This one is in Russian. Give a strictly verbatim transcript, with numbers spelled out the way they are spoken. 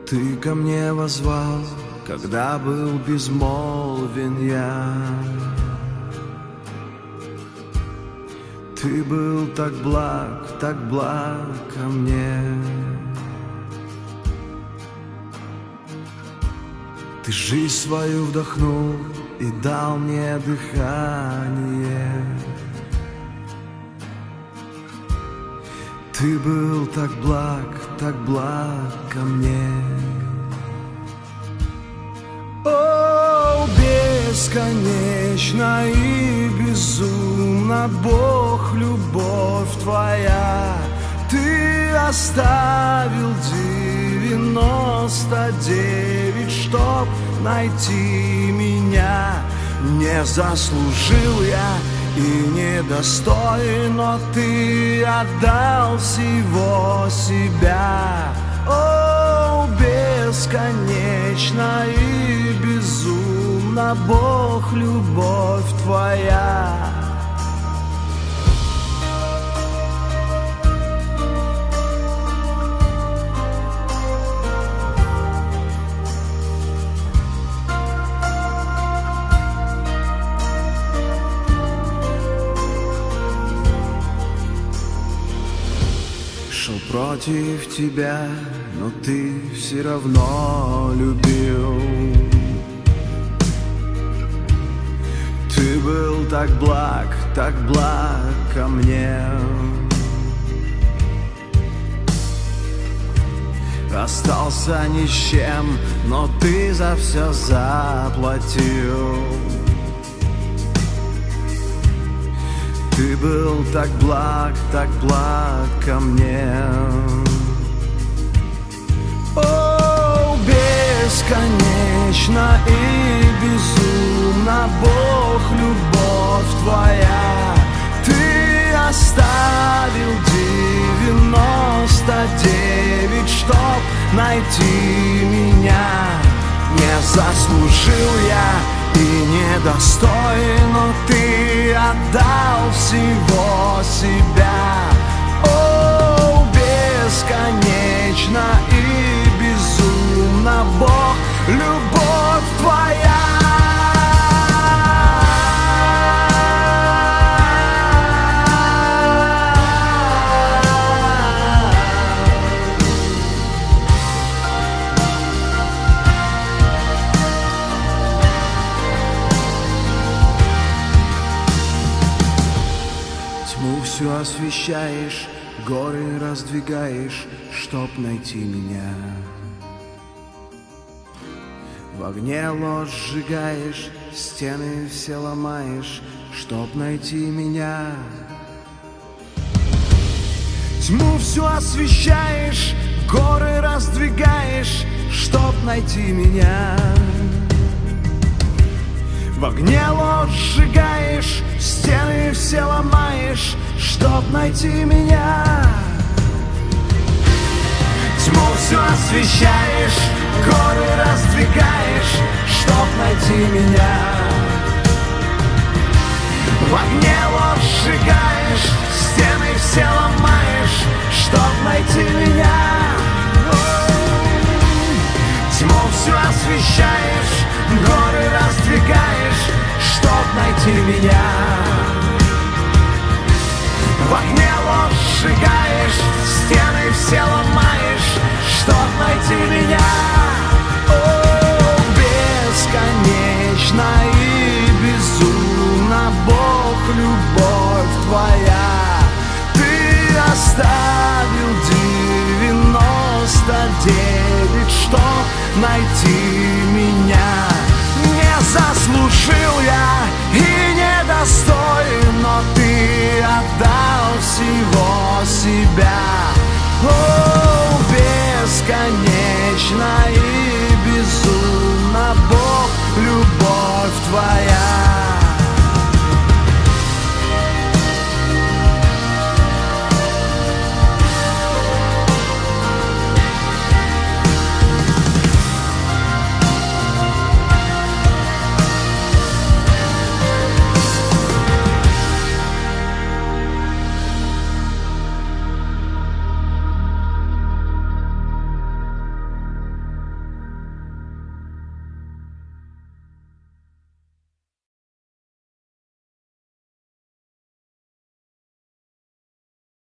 Ты ко мне воззвал, когда был безмолвен я. Ты был так благ, так благ ко мне. Ты жизнь свою вдохнул и дал мне дыхание. Ты был так благ, так благ ко мне. О, бесконечно и безумно, Бог, любовь Твоя. Ты оставил девяносто девять, чтоб найти меня. Не заслужил я и недостоин, но Ты отдал всего себя. О, бесконечно и безумно, Бог, любовь Твоя. Против Тебя, но Ты все равно любил. Ты был так благ, так благ ко мне. Остался ни с чем, но Ты за все заплатил. Ты был так благ, так благ ко мне. О, бесконечно и безумно, Бог, любовь Твоя. Ты оставил девяносто девять, чтоб найти меня. Не заслужил я и недостоин, но Ты отдал всего себя. О, бесконечно и безумно, Бог, любовь Твоя. Всю освещаешь, горы раздвигаешь, чтоб найти меня. В огне ложь сжигаешь, стены все ломаешь, чтоб найти меня. Тьму всю освещаешь, горы раздвигаешь, чтоб найти меня. В огне ложь сжигаешь, стены все ломаешь, чтоб найти меня. Тьму всю освещаешь, горы раздвигаешь, чтоб найти меня. В огне ложь сжигаешь, стены все ломаешь, чтоб найти меня. Тьму всю освещаешь, горы раздвигаешь, чтоб найти меня. В огне ложь сжигаешь, стены все ломаешь, чтоб найти меня.